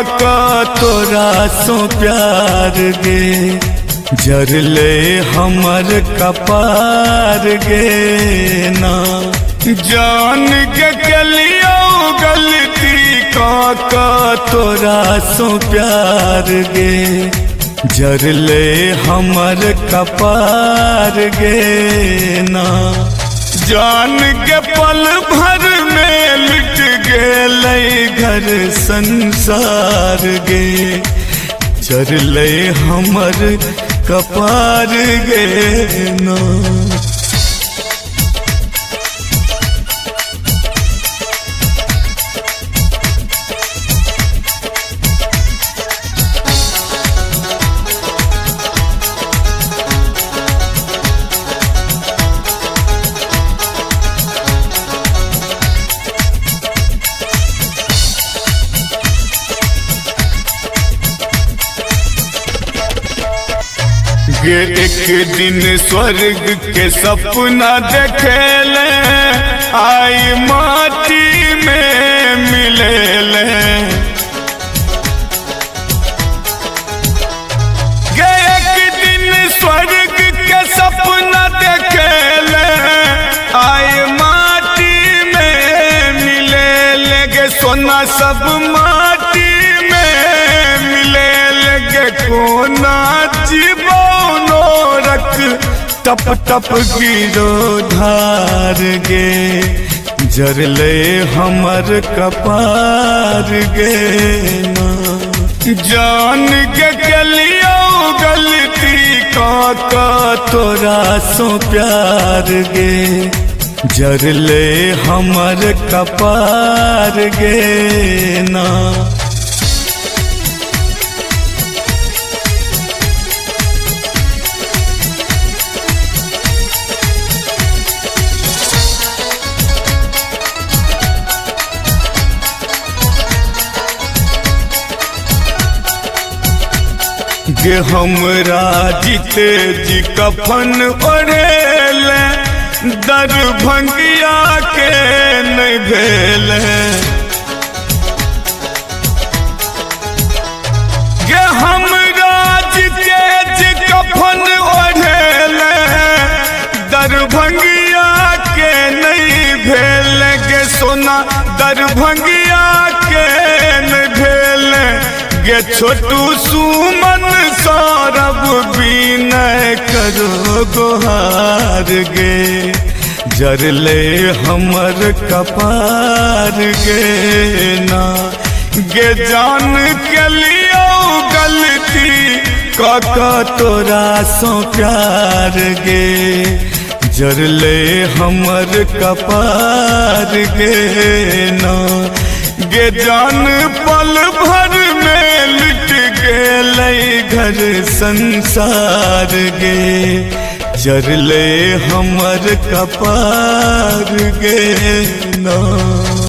का तोरा सो प्यार गे जरले हमर कपार गे ना जान के कलियो गलती का तोरा सो प्यार गे जरले हमर कपार गे ना जान के पल भर में लुट गेलै घर संसार गे जरले हमर कपार गे ना गे एक दिन स्वर्ग के सपना देखेले आई माटी में मिलेले गे एक दिन स्वर्ग के सपना देखेले आई माटी में मिलेले गे सोना सब माटी में मिलेले गे कोना जीवो टप टप गिरो धार गे जरले हमर कपार गे ना जान के कलियो गलती का तोरा सो प्यार गे जरले हमर कपार गे ना गे हमरा जीते जी कफन ओढ़ेले दरभंगिया के नहीं भेले गे हमरा जीते जी कफन ओढ़ेले दरभंगिया के नहीं भेले गे सोना दरभंगिया के नहीं भेले गे छोटू सुमन सौरभ विनय करो गोहार गे जरले हमर कपार गे ना गे जान के लियो गलती का तोरा सो प्यार गे जरले हमर कपार गे ना गे जान पल भर में लुट गेलै घर संसार गे जरले हमर कपार गे ना।